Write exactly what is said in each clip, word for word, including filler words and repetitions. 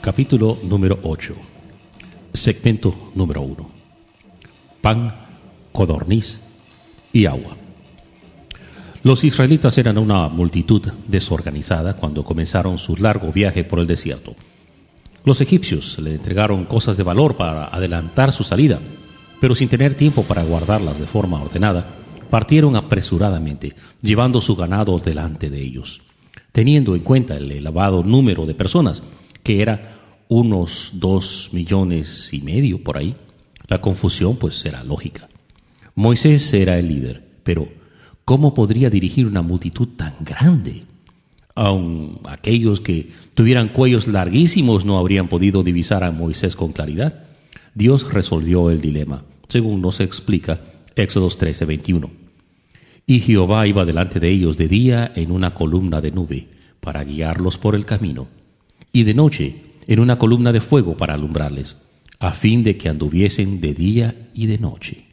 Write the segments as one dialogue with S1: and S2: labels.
S1: Capítulo número ocho. Segmento número uno. Pan, codorniz y agua. Los israelitas eran una multitud desorganizada cuando comenzaron su largo viaje por el desierto. Los egipcios le entregaron cosas de valor para adelantar su salida, pero sin tener tiempo para guardarlas de forma ordenada, partieron apresuradamente, llevando su ganado delante de ellos. Teniendo en cuenta el elevado número de personas, que era unos dos millones y medio por ahí, la confusión pues era lógica. Moisés era el líder, pero ¿cómo podría dirigir una multitud tan grande? Aun aquellos que tuvieran cuellos larguísimos no habrían podido divisar a Moisés con claridad. Dios resolvió el dilema, según nos explica Éxodo trece, veintiuno. Y Jehová iba delante de ellos de día en una columna de nube para guiarlos por el camino, y de noche en una columna de fuego para alumbrarles, a fin de que anduviesen de día y de noche.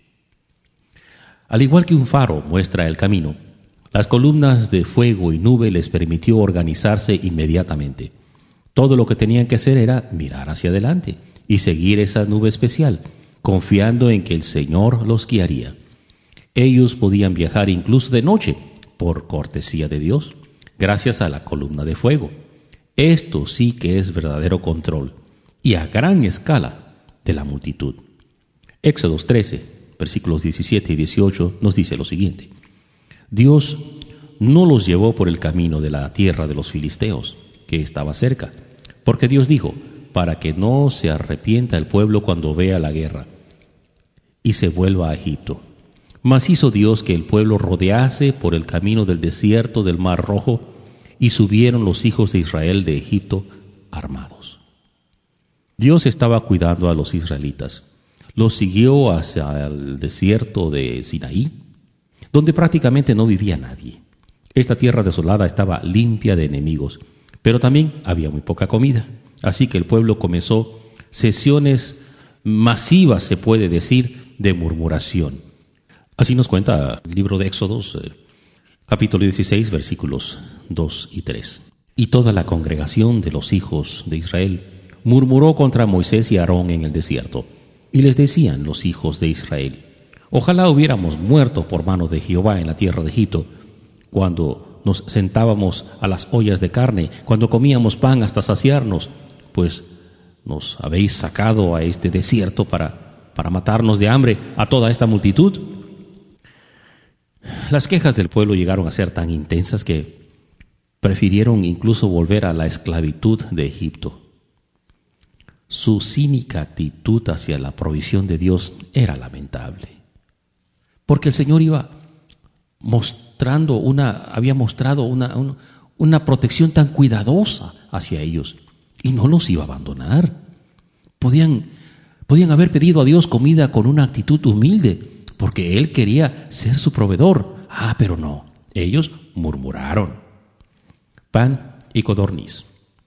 S1: Al igual que un faro muestra el camino, las columnas de fuego y nube les permitió organizarse inmediatamente. Todo lo que tenían que hacer era mirar hacia adelante y seguir esa nube especial, confiando en que el Señor los guiaría. Ellos podían viajar incluso de noche, por cortesía de Dios, gracias a la columna de fuego. Esto sí que es verdadero control, y a gran escala, de la multitud. Éxodo trece, versículos diecisiete y dieciocho, nos dice lo siguiente. Dios no los llevó por el camino de la tierra de los filisteos, que estaba cerca, porque Dios dijo, para que no se arrepienta el pueblo cuando vea la guerra, y se vuelva a Egipto. Mas hizo Dios que el pueblo rodease por el camino del desierto del Mar Rojo, y subieron los hijos de Israel de Egipto armados. Dios estaba cuidando a los israelitas. Los siguió hacia el desierto de Sinaí, donde prácticamente no vivía nadie. Esta tierra desolada estaba limpia de enemigos, pero también había muy poca comida. Así que el pueblo comenzó sesiones masivas, se puede decir, de murmuración. Así nos cuenta el libro de Éxodos, eh, capítulo dieciséis, versículos dos y tres. Y toda la congregación de los hijos de Israel murmuró contra Moisés y Aarón en el desierto. Y les decían los hijos de Israel, ojalá hubiéramos muerto por mano de Jehová en la tierra de Egipto, cuando nos sentábamos a las ollas de carne, cuando comíamos pan hasta saciarnos, pues nos habéis sacado a este desierto para, para matarnos de hambre a toda esta multitud. Las quejas del pueblo llegaron a ser tan intensas que prefirieron incluso volver a la esclavitud de Egipto. Su cínica actitud hacia la provisión de Dios era lamentable, porque el Señor iba mostrando una, había mostrado una, una, una protección tan cuidadosa hacia ellos y no los iba a abandonar. Podían, podían haber pedido a Dios comida con una actitud humilde, porque Él quería ser su proveedor. Ah, pero no, ellos murmuraron. Pan y codorniz.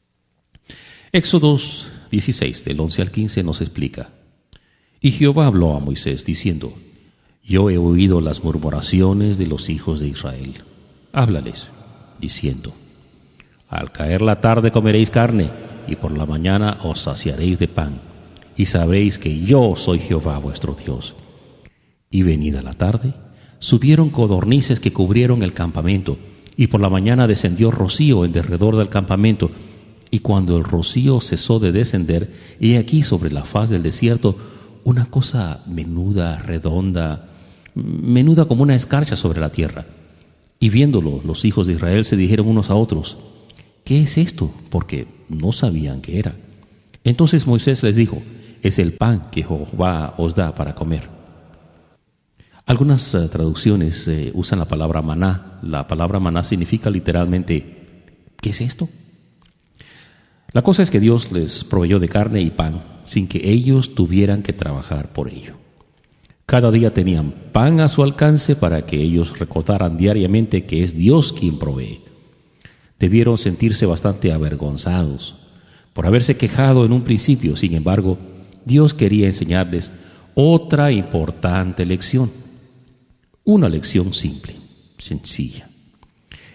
S1: Éxodos dieciséis, del once al quince, nos explica. Y Jehová habló a Moisés, diciendo, yo he oído las murmuraciones de los hijos de Israel. Háblales, diciendo, al caer la tarde comeréis carne, y por la mañana os saciaréis de pan, y sabréis que yo soy Jehová vuestro Dios. Y venida la tarde, subieron codornices que cubrieron el campamento, y por la mañana descendió rocío en derredor del campamento, y cuando el rocío cesó de descender, he aquí sobre la faz del desierto una cosa menuda, redonda, menuda como una escarcha sobre la tierra. Y viéndolo, los hijos de Israel se dijeron unos a otros, ¿qué es esto? Porque no sabían qué era. Entonces Moisés les dijo, es el pan que Jehová os da para comer. Algunas uh, traducciones eh, usan la palabra maná. La palabra maná significa literalmente, ¿qué es esto? La cosa es que Dios les proveyó de carne y pan sin que ellos tuvieran que trabajar por ello. Cada día tenían pan a su alcance para que ellos recordaran diariamente que es Dios quien provee. Debieron sentirse bastante avergonzados por haberse quejado en un principio. Sin embargo, Dios quería enseñarles otra importante lección. Una lección simple, sencilla.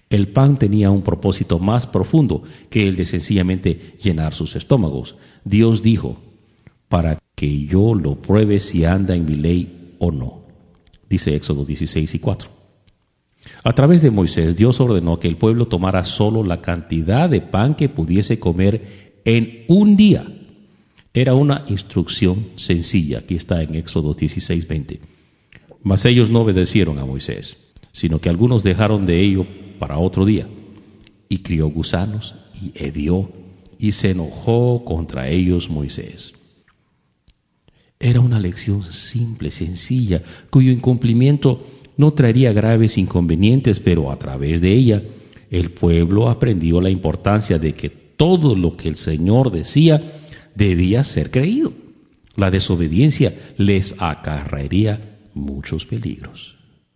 S1: El pan tenía un propósito más profundo que el de sencillamente llenar sus estómagos. Dios dijo, para que yo lo pruebe si anda en mi ley o no. Dice Éxodo dieciséis y cuatro. A través de Moisés, Dios ordenó que el pueblo tomara solo la cantidad de pan que pudiese comer en un día. Era una instrucción sencilla. Aquí está en Éxodo dieciséis veinte. Mas ellos no obedecieron a Moisés, sino que algunos dejaron de ello para otro día. Y crió gusanos y hedió y se enojó contra ellos Moisés. Era una lección simple, sencilla, cuyo incumplimiento no traería graves inconvenientes, pero a través de ella el pueblo aprendió la importancia de que todo lo que el Señor decía debía ser creído. La desobediencia les acarrearía muchos peligros.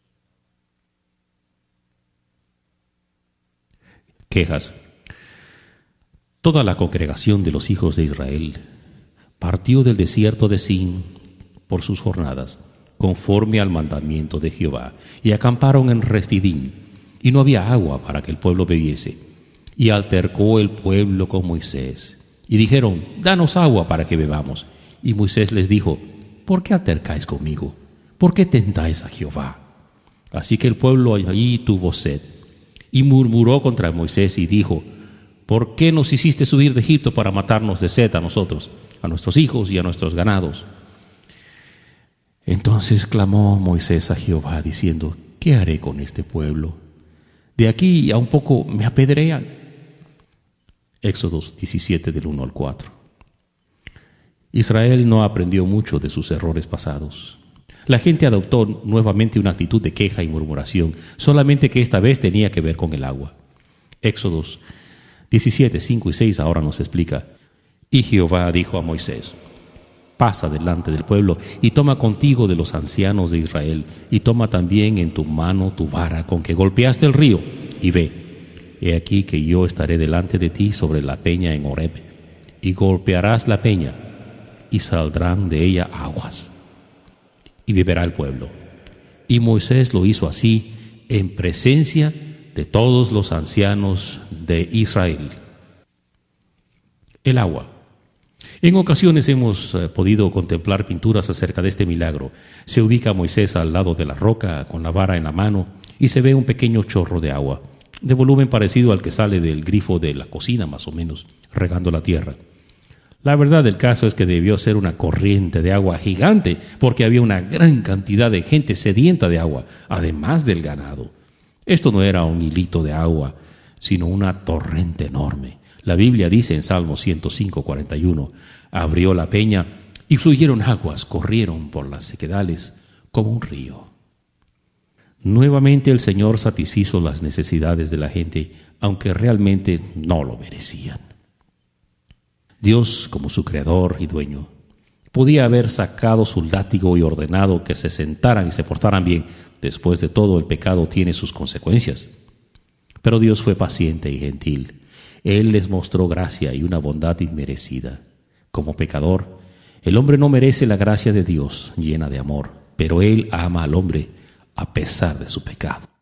S1: Quejas. Toda la congregación de los hijos de Israel partió del desierto de Sin por sus jornadas, conforme al mandamiento de Jehová, y acamparon en Refidim, y no había agua para que el pueblo bebiese. Y altercó el pueblo con Moisés, y dijeron, danos agua para que bebamos. Y Moisés les dijo, ¿por qué altercáis conmigo? ¿Por qué tentáis a Jehová? Así que el pueblo allí tuvo sed, y murmuró contra Moisés y dijo, ¿por qué nos hiciste subir de Egipto para matarnos de sed a nosotros, a nuestros hijos y a nuestros ganados? Entonces clamó Moisés a Jehová, diciendo, ¿qué haré con este pueblo? De aquí a un poco me apedrean. Éxodo diecisiete, del uno al cuatro. Israel no aprendió mucho de sus errores pasados. La gente adoptó nuevamente una actitud de queja y murmuración, solamente que esta vez tenía que ver con el agua. Éxodos diecisiete, cinco y seis ahora nos explica. Y Jehová dijo a Moisés, pasa delante del pueblo y toma contigo de los ancianos de Israel, y toma también en tu mano tu vara con que golpeaste el río, y ve, he aquí que yo estaré delante de ti sobre la peña en Horeb, y golpearás la peña, y saldrán de ella aguas, y beberá el pueblo. Y Moisés lo hizo así en presencia de todos los ancianos de Israel. El agua. En ocasiones hemos eh, podido contemplar pinturas acerca de este milagro. Se ubica a Moisés al lado de la roca con la vara en la mano y se ve un pequeño chorro de agua, de volumen parecido al que sale del grifo de la cocina más o menos, regando la tierra. La verdad del caso es que debió ser una corriente de agua gigante, porque había una gran cantidad de gente sedienta de agua, además del ganado. Esto no era un hilito de agua, sino una torrente enorme. La Biblia dice en Salmo ciento cinco, cuarenta y uno, abrió la peña y fluyeron aguas, corrieron por las sequedales como un río. Nuevamente el Señor satisfizo las necesidades de la gente, aunque realmente no lo merecían. Dios, como su creador y dueño, podía haber sacado su látigo y ordenado que se sentaran y se portaran bien. Después de todo, el pecado tiene sus consecuencias. Pero Dios fue paciente y gentil. Él les mostró gracia y una bondad inmerecida. Como pecador, el hombre no merece la gracia de Dios llena de amor, pero Él ama al hombre a pesar de su pecado.